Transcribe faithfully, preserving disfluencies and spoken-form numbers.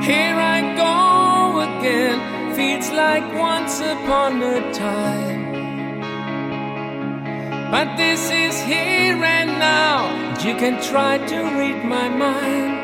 Here I go again, feels like once upon a time. But this is here and now, you can try to read my mind.